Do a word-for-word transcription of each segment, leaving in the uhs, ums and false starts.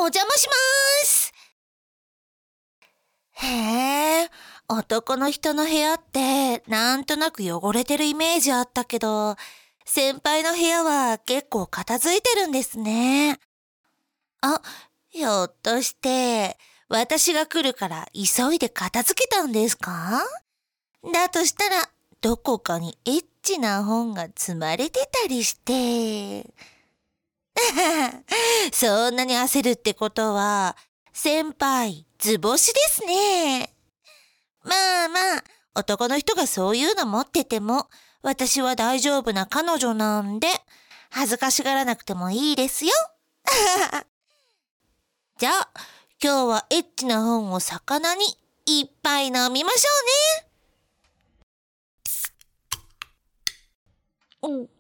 邪魔します。へえ、男の人の部屋ってなんとなく汚れてるイメージあったけど、先輩の部屋は結構片付いてるんですね。あ、ひょっとして私が来るから急いで片付けたんですか？だとしたらどこかにエッチな本が積まれてたりして。そんなに焦るってことは先輩図星ですね。まあまあ、男の人がそういうの持ってても私は大丈夫な彼女なんで恥ずかしがらなくてもいいですよ。じゃあ今日はエッチな本を魚にいっぱい飲みましょうね。うん、うん、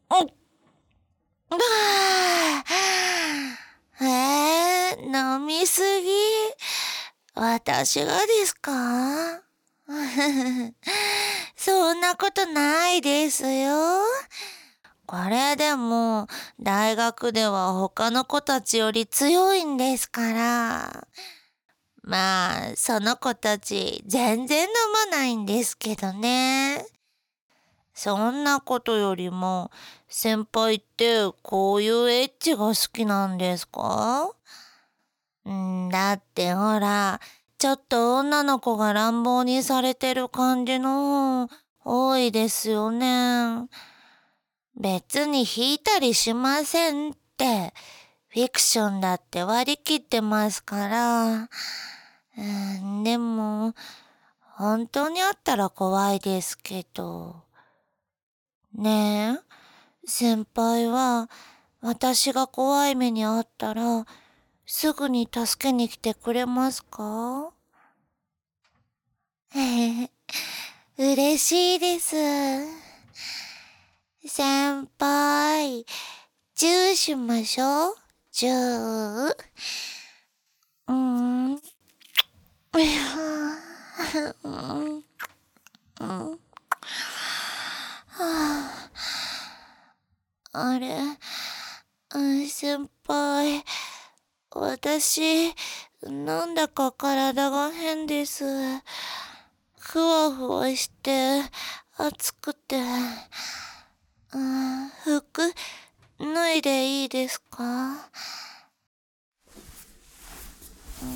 あーえー、飲みすぎ。私がですか？そんなことないですよ。これでも大学では他の子たちより強いんですから。まあその子たち全然飲まないんですけどね。そんなことよりも先輩ってこういうエッチが好きなんですか？んだってほら、ちょっと女の子が乱暴にされてる感じの多いですよね。別に引いたりしませんって、フィクションだって割り切ってますから。うん、でも、本当にあったら怖いですけど。ねえ、先輩は私が怖い目にあったらすぐに助けに来てくれますか？嬉しいです。先輩、チューしましょう。チュー。うーん。うーん。あれ、うん、先輩、私、なんだか体が変です。ふわふわして、暑くて、うん、服、脱いでいいですか？うん、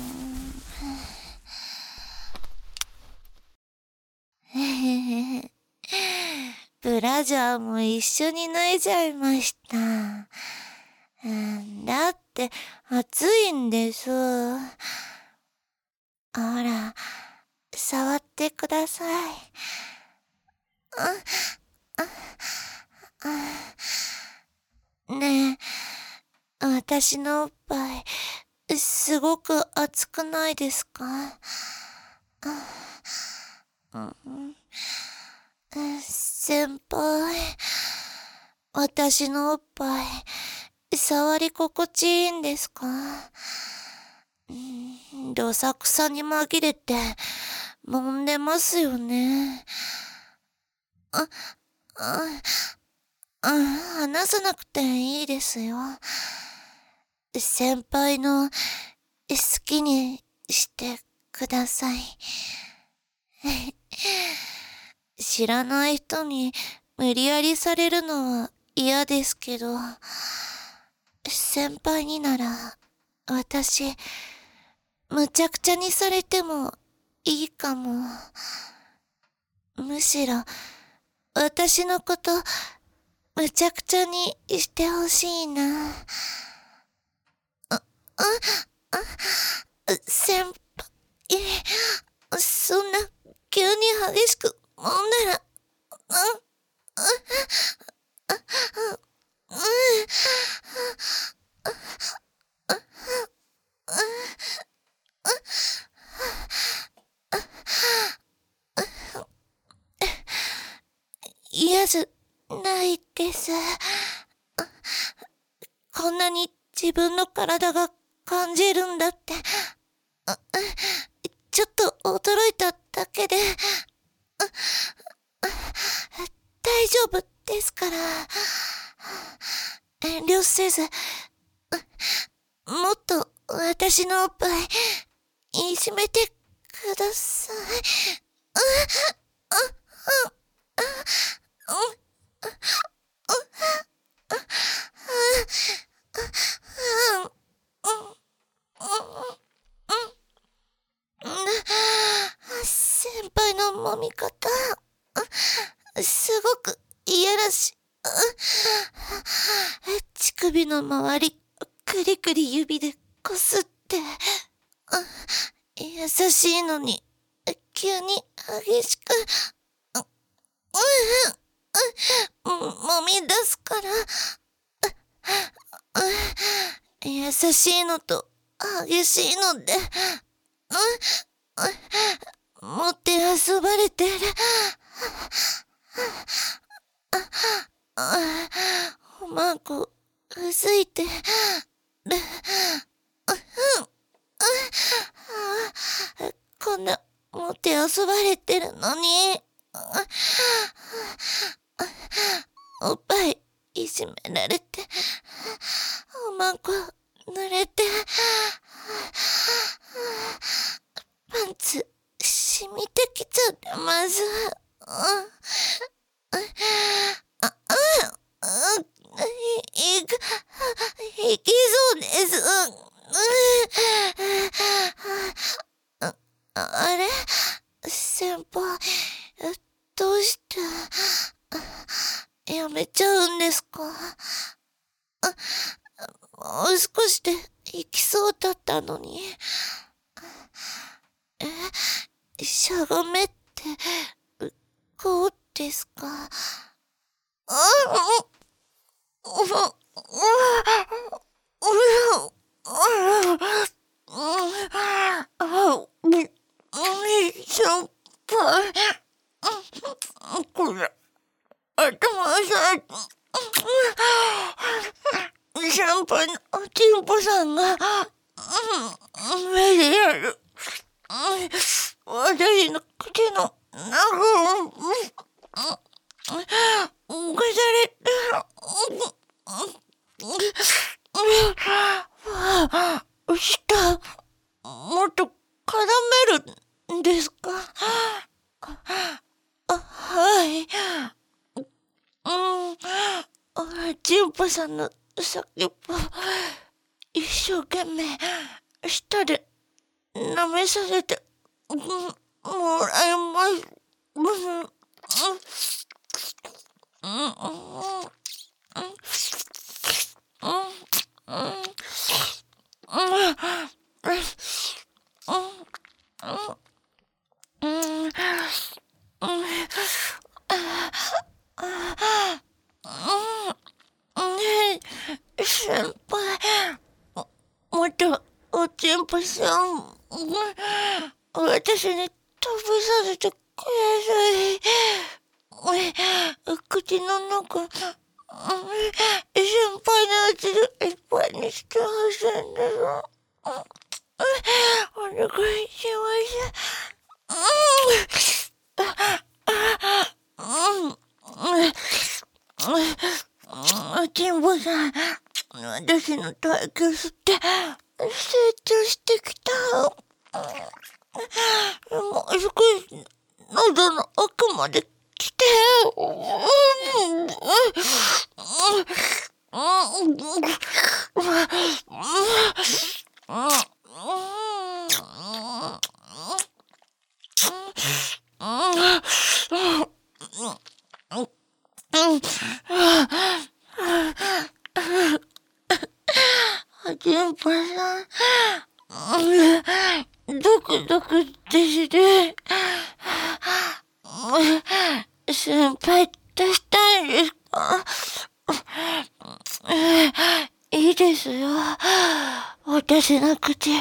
へへへ。ブラジャーも一緒に脱いじゃいました。うん、だって暑いんです。ほら、触ってください。ねえ、私のおっぱい、すごく熱くないですか？先輩、私のおっぱい、触り心地いいんですか？どさくさに紛れて、揉んでますよね。あ、あ、あ、話さなくていいですよ。先輩の好きにしてください。知らない人に無理やりされるのは嫌ですけど、先輩になら私、むちゃくちゃにされてもいいかも。むしろ私のことむちゃくちゃにしてほしいな。あ、あ、あ、先輩、そんな急に激しく揉んだら、うん、嫌じゃないです。こんなに自分の体が感じるんだって、ちょっと驚いただけで、大丈夫ですから、遠慮せず、もっと私のおっぱい、いじめてください。先輩の揉み方、すごくいやらしい。乳首の周り、くりくり指でこすって、優しいのに、急に激しく、もみ出すから、優しいのと激しいので、持って遊ばれてる。おまんこ、うずいてる。こんな、持って遊ばれてるのに。おっぱい、いじめられて、おまんこ、濡れて、パンツ、染みてきちゃってます。いく、いきそうです。あれ先輩、どうしてやめちゃうんですか？もう少しで行きそうだったのに。え、しゃがめって、こうですか？あ先輩、これ、頭さい、先輩のチンポさんが、目でやる。私の口の中を、動かされて、舌、もっと絡めるんですか？あ、はい。うん、チンポさんの先っぽ、一生懸命、舌で舐めさせて、もらいます。うん先輩、もっとおちんぽさん、私に食べさせてください。口の中、先輩の味でいっぱいにしてほしいんです。お願いします。チンポさん、私の体型吸って成長してきた。もう少し喉の奥まで来て。チンポさん、ドクドクってして、先輩出したいんですか？いいですよ。私の口、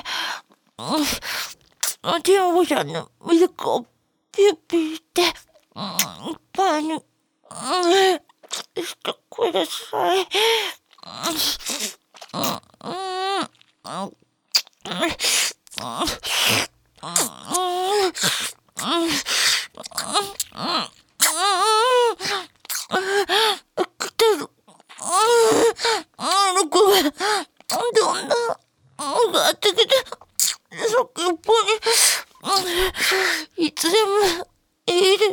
チンポさんのミルクをピュッピュして、いっぱいにしてください。来てる。あの子が、どんながあってきて、先っぽに、いつでもいいです。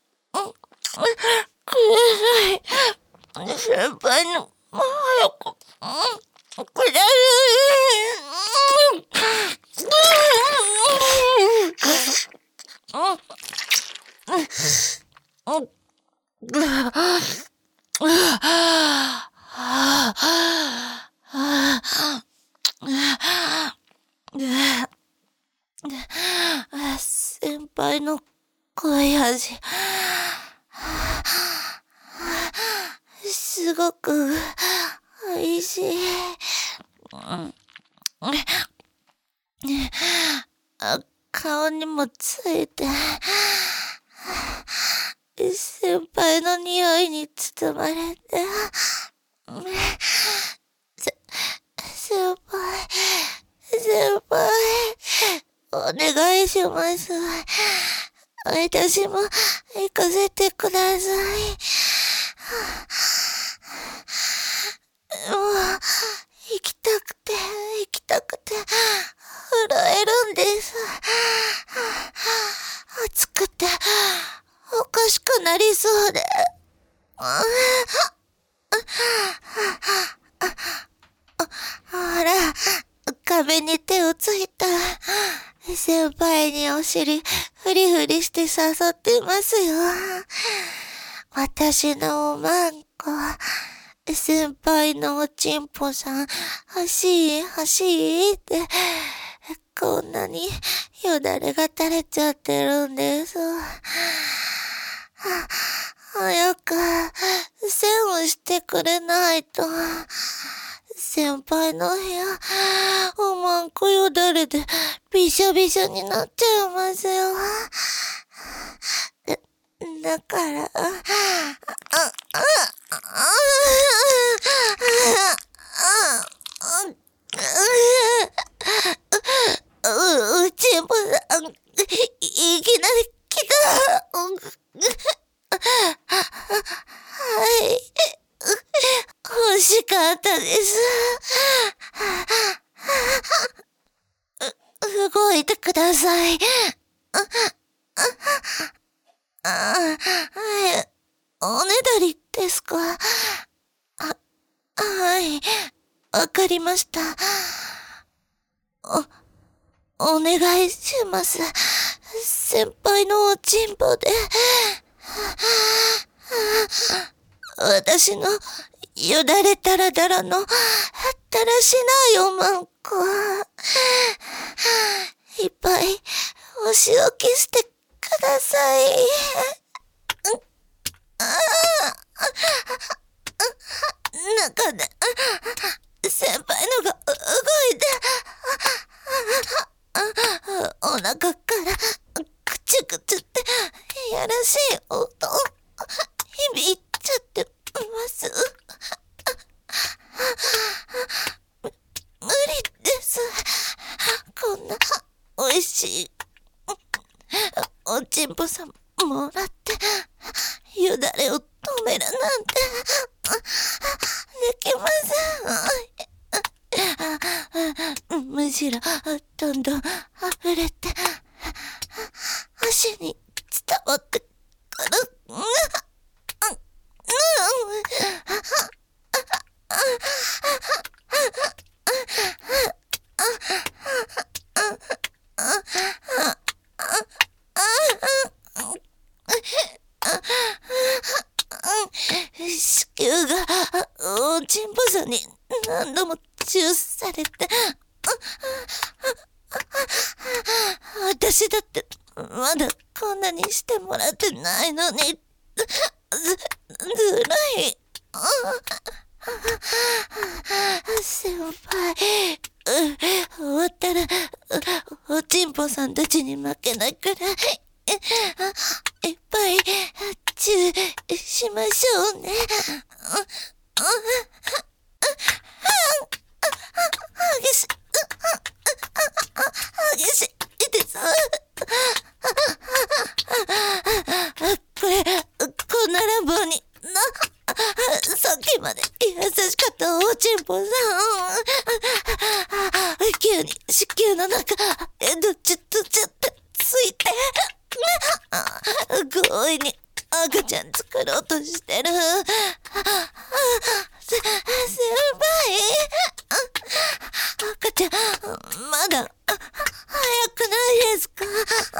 ください。先輩の、早く、ください。先輩の濃い味、すごくおいしい。顔にもついて、先輩の匂いに包まれて、せ、先輩、先輩、お願いします。私も行かせてください。もう、行きたくて、行きたくて、震えるんです。暑くて、おかしくなりそうで。ほら、壁に手をついたら、先輩にお尻フリフリして誘ってますよ。私のおまんこ、先輩のおちんぽさん、欲しい欲しいって、こんなによだれが垂れちゃってるんです。早く、栓をしてくれないと。先輩の部屋、おまんこよだれでびしょびしょになっちゃいますよ。だから、あ、あ、あ、う、うちんぽさん、いきなり来た。はい。欲しかったです。動いてください。あ、はい。おねだりですか？あ、はい。わかりました。お、お願いします。先輩のおちんぽで。私のよだれだらだらのだらしないおまんこ。いっぱいお仕置きしてください。中で先輩のが動いて、お腹からくちゅくちゅってやらしい音響いちゃってます。無理です。こんなおいしいおちんぽさんもらってよだれを止めるなんてできません。むしろどんどん溢れて足に伝わってくる。子宮がおちんぽさんに何度もチューされて、私だってまだこんなにしてもらってないのに、ず、ずるい。先輩、終わったらおちんぽさんたちに負けないくらいいっぱいチューしましょうね。激しい、激しいです。これ、こんな乱暴にさっきまで優しかったおちんぽさん、急球に子宮の中、え、どっちとちゃってついて、強引に赤ちゃん作ろうとしてる。せ、先輩、赤ちゃん、まだ、早くないですか？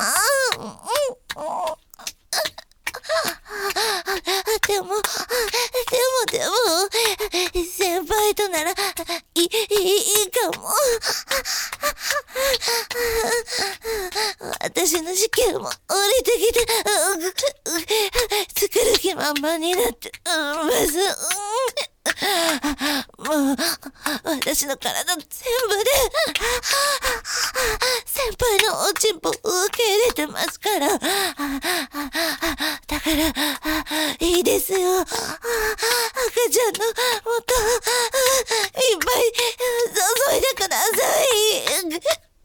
でも、でもでも、先輩となら、い、いいかも。私の子宮も降りてきて、作る気満々になって、ます。もう、私の体全部で、先輩のおちんぽを受け入れてますから。だから、いいですよ。赤ちゃんの元、いっぱい注いでください。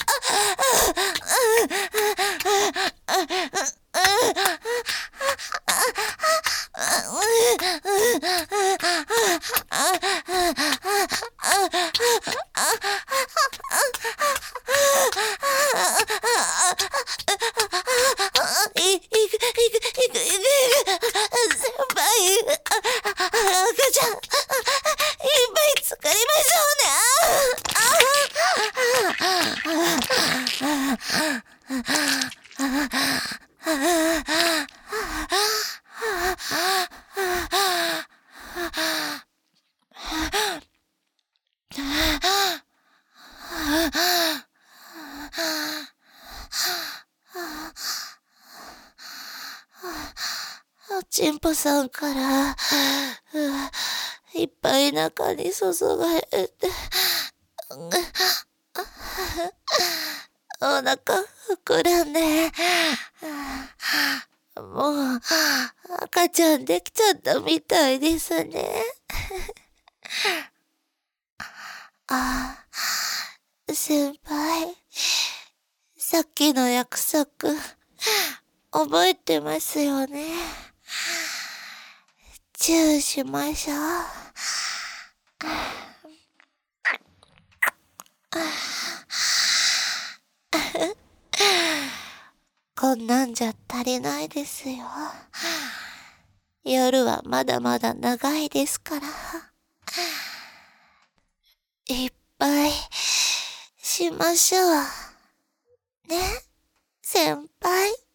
い、いく、いく、いく、いく、先輩、赤ちゃん、いっぱい作りましおちんぽさんから、いっぱい中に注がれて、お腹膨らんで、もう赤ちゃんできちゃったみたいですね。あ、先輩、さっきの約束、覚えてますよね。チューしましょう。こんなんじゃ足りないですよ。夜はまだまだ長いですから。いっぱいしましょう。ね、先輩。